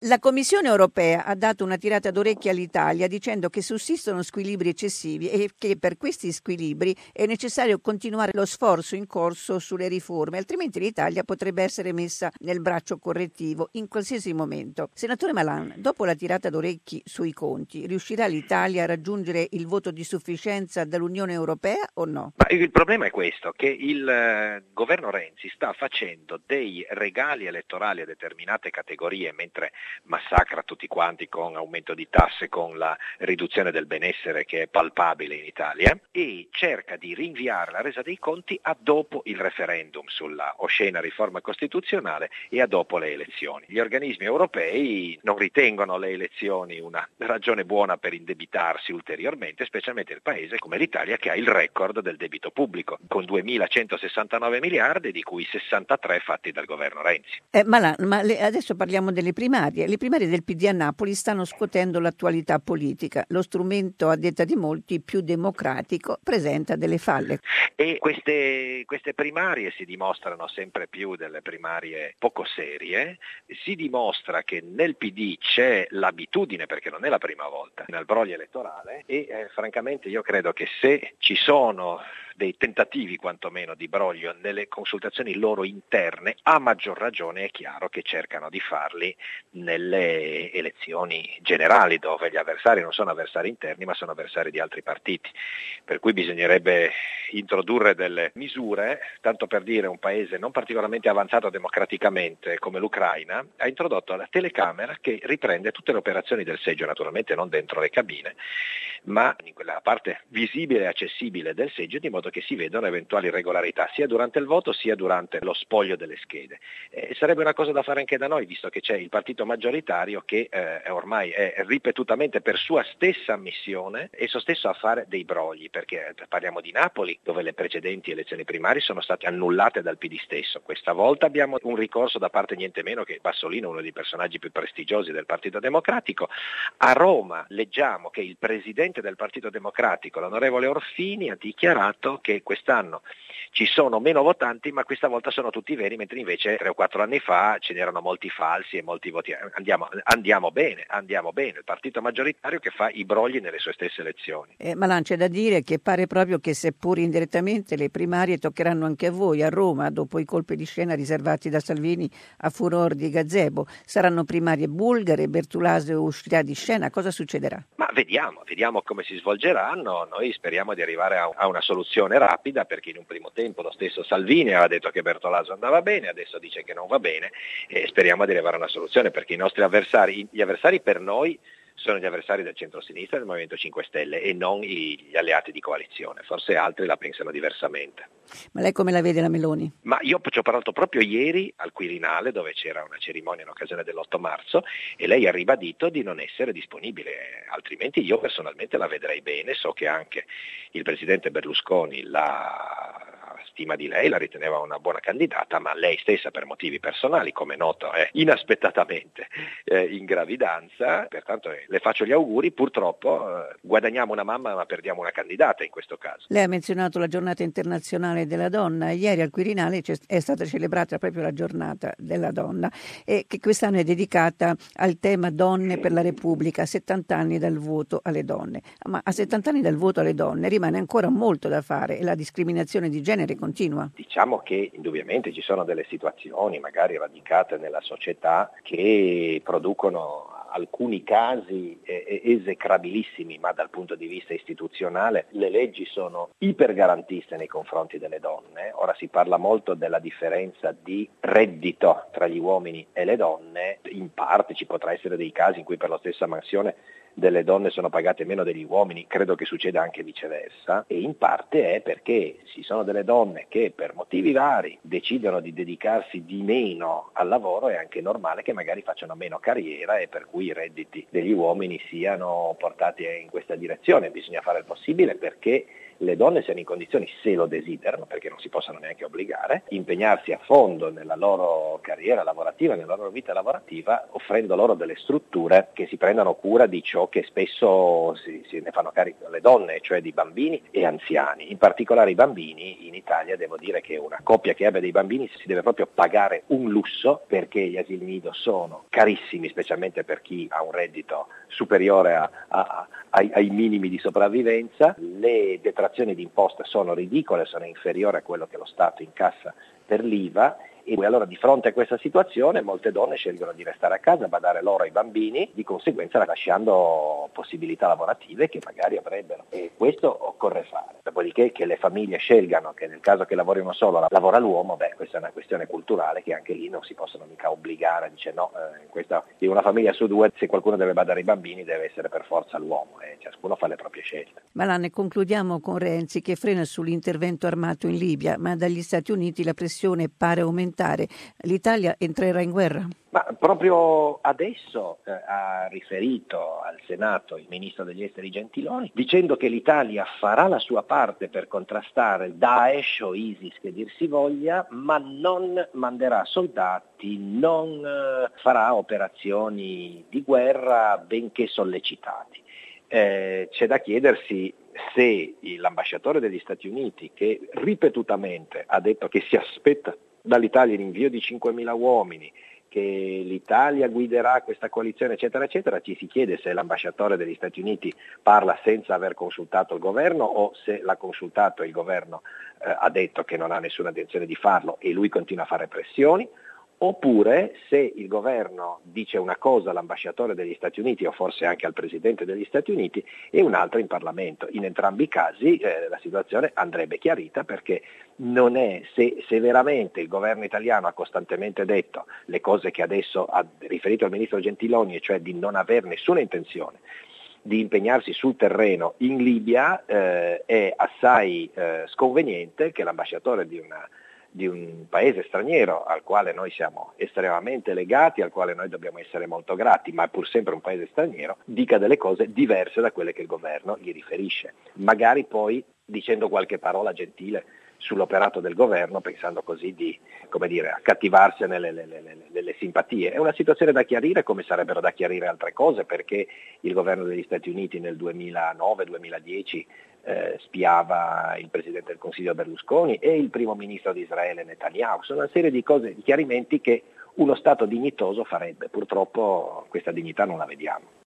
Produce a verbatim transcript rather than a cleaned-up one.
La Commissione europea ha dato una tirata d'orecchie all'Italia dicendo che sussistono squilibri eccessivi e che per questi squilibri è necessario continuare lo sforzo in corso sulle riforme, altrimenti l'Italia potrebbe essere messa nel braccio correttivo in qualsiasi momento. Senatore Malan, dopo la tirata d'orecchi sui conti, riuscirà l'Italia a raggiungere il voto di sufficienza dall'Unione Europea o no? Ma il problema è questo, che il eh, governo Renzi sta facendo dei regali elettorali a determinate categorie, mentre massacra tutti quanti con aumento di tasse, con la riduzione del benessere che è palpabile in Italia, e cerca di rinviare la resa dei conti a dopo il referendum sulla oscena riforma costituzionale e a dopo le elezioni. Gli organismi europei non ritengono le elezioni una ragione buona per indebitarsi ulteriormente, specialmente il paese come l'Italia che ha il record del debito pubblico, con duemilacentosessantanove miliardi, di cui sessantatré fatti dal governo Renzi. Eh, Malan, ma le, adesso parliamo delle primarie. Le primarie del P D a Napoli stanno scuotendo l'attualità politica. Lo strumento, a detta di molti, più democratico, presenta delle falle. E queste, queste primarie si dimostrano sempre più delle primarie poco serie. Si dimostra che nel P D c'è l'abitudine, perché non è la prima volta, nel broglio elettorale, e eh, francamente io credo che se ci sono dei tentativi quantomeno di broglio nelle consultazioni loro interne, a maggior ragione è chiaro che cercano di farli nelle elezioni generali, dove gli avversari non sono avversari interni ma sono avversari di altri partiti, per cui bisognerebbe introdurre delle misure. Tanto per dire, un paese non particolarmente avanzato democraticamente come l'Ucraina ha introdotto la telecamera che riprende tutte le operazioni del seggio, naturalmente non dentro le cabine ma in quella parte visibile e accessibile del seggio, di modo che si vedono eventuali irregolarità sia durante il voto sia durante lo spoglio delle schede. Eh, sarebbe una cosa da fare anche da noi, visto che c'è il partito maggioritario che eh, ormai è ripetutamente, per sua stessa ammissione, esso stesso a fare dei brogli, perché parliamo di Napoli, dove le precedenti elezioni primarie sono state annullate dal P D stesso. Questa volta abbiamo un ricorso da parte niente meno che Bassolino, uno dei personaggi più prestigiosi del Partito Democratico. A Roma leggiamo che il presidente del Partito Democratico, l'onorevole Orfini, ha dichiarato che quest'anno ci sono meno votanti, ma questa volta sono tutti veri, mentre invece tre o quattro anni fa ce n'erano molti falsi e molti voti. Andiamo, andiamo bene, andiamo bene. Il partito maggioritario che fa i brogli nelle sue stesse elezioni. Eh, Malan, c'è da dire che pare proprio che, seppur indirettamente, le primarie toccheranno anche a voi, a Roma, dopo i colpi di scena riservati da Salvini a furor di gazebo. Saranno primarie bulgare, Bertolaso uscirà di scena, cosa succederà? Ma vediamo, vediamo come si svolgeranno. Noi speriamo di arrivare a, a una soluzione rapida, perché in un primo tempo lo stesso Salvini aveva detto che Bertolaso andava bene, adesso dice che non va bene, e speriamo di arrivare a una soluzione, perché i nostri avversari, gli avversari per noi sono gli avversari del centro-sinistra e del Movimento cinque Stelle e non gli alleati di coalizione. Forse altri la pensano diversamente. Ma lei come la vede la Meloni? Ma io ci ho parlato proprio ieri al Quirinale, dove c'era una cerimonia in occasione dell'otto marzo, e lei ha ribadito di non essere disponibile, altrimenti io personalmente la vedrei bene. So che anche il presidente Berlusconi la stima di lei, la riteneva una buona candidata, ma lei stessa, per motivi personali, come noto, è inaspettatamente eh, in gravidanza. Pertanto eh, le faccio gli auguri. Purtroppo eh, guadagniamo una mamma ma perdiamo una candidata in questo caso. Lei ha menzionato la giornata internazionale della donna. Ieri al Quirinale è stata celebrata proprio la giornata della donna, e che quest'anno è dedicata al tema Donne per la Repubblica, settanta anni dal voto alle donne. Ma a settanta anni dal voto alle donne rimane ancora molto da fare e la discriminazione di genere continua. Diciamo che indubbiamente ci sono delle situazioni magari radicate nella società che producono alcuni casi eh, esecrabilissimi, ma dal punto di vista istituzionale le leggi sono ipergarantiste nei confronti delle donne. Ora si parla molto della differenza di reddito tra gli uomini e le donne. In parte ci potrà essere dei casi in cui per la stessa mansione delle donne sono pagate meno degli uomini, credo che succeda anche viceversa, e in parte è perché ci sono delle donne che per motivi vari decidono di dedicarsi di meno al lavoro. È anche normale che magari facciano meno carriera e per cui i redditi degli uomini siano portati in questa direzione. Bisogna fare il possibile perché le donne siano in condizioni, se lo desiderano, perché non si possono neanche obbligare, impegnarsi a fondo nella loro carriera lavorativa, nella loro vita lavorativa, offrendo loro delle strutture che si prendano cura di ciò che spesso si, si ne fanno carico le donne, cioè di bambini e anziani. In particolare i bambini, in Italia devo dire che una coppia che abbia dei bambini si deve proprio pagare un lusso, perché gli asili nido sono carissimi, specialmente per chi ha un reddito superiore a, a, ai, ai minimi di sopravvivenza. Le detrazioni d'imposta sono ridicole, sono inferiori a quello che lo Stato incassa per l'I V A, e allora di fronte a questa situazione molte donne scelgono di restare a casa, badare loro ai bambini, di conseguenza lasciando possibilità lavorative che magari avrebbero, e questo occorre fare. Dopodiché che le famiglie scelgano che nel caso che lavorino solo lavora l'uomo, beh, questa è una questione culturale che anche lì non si possono mica obbligare, dice no, eh, in, questa, in una famiglia su due se qualcuno deve badare ai bambini deve essere per forza l'uomo, e ciascuno fa le proprie scelte. Malan, concludiamo con Renzi che frena sull'intervento armato in Libia, ma dagli Stati Uniti la pressione pare aumentare. L'Italia entrerà in guerra? Ma proprio adesso eh, ha riferito al Senato il ministro degli esteri Gentiloni dicendo che l'Italia farà la sua parte per contrastare Daesh o ISIS che dir si voglia, ma non manderà soldati, non eh, farà operazioni di guerra benché sollecitati. Eh, c'è da chiedersi se l'ambasciatore degli Stati Uniti, che ripetutamente ha detto che si aspetta dall'Italia l'invio di cinquemila uomini, che l'Italia guiderà questa coalizione eccetera eccetera, ci si chiede se l'ambasciatore degli Stati Uniti parla senza aver consultato il governo o se l'ha consultato e il governo eh, ha detto che non ha nessuna intenzione di farlo e lui continua a fare pressioni, oppure se il governo dice una cosa all'ambasciatore degli Stati Uniti o forse anche al presidente degli Stati Uniti e un'altra in Parlamento. In entrambi i casi eh, la situazione andrebbe chiarita, perché non è se, se veramente il governo italiano ha costantemente detto le cose che adesso ha riferito il ministro Gentiloni, e cioè di non aver nessuna intenzione di impegnarsi sul terreno in Libia, eh, è assai eh, sconveniente che l'ambasciatore di una di un paese straniero al quale noi siamo estremamente legati, al quale noi dobbiamo essere molto grati, ma è pur sempre un paese straniero, dica delle cose diverse da quelle che il governo gli riferisce. Magari poi dicendo qualche parola gentile sull'operato del governo, pensando così di, come dire, accattivarsene le, le, le, le, le simpatie. È una situazione da chiarire, come sarebbero da chiarire altre cose, perché il governo degli Stati Uniti nel duemilanove duemiladieci eh, spiava il Presidente del Consiglio Berlusconi e il Primo Ministro di Israele Netanyahu. Sono una serie di cose, di chiarimenti che uno Stato dignitoso farebbe. Purtroppo questa dignità non la vediamo.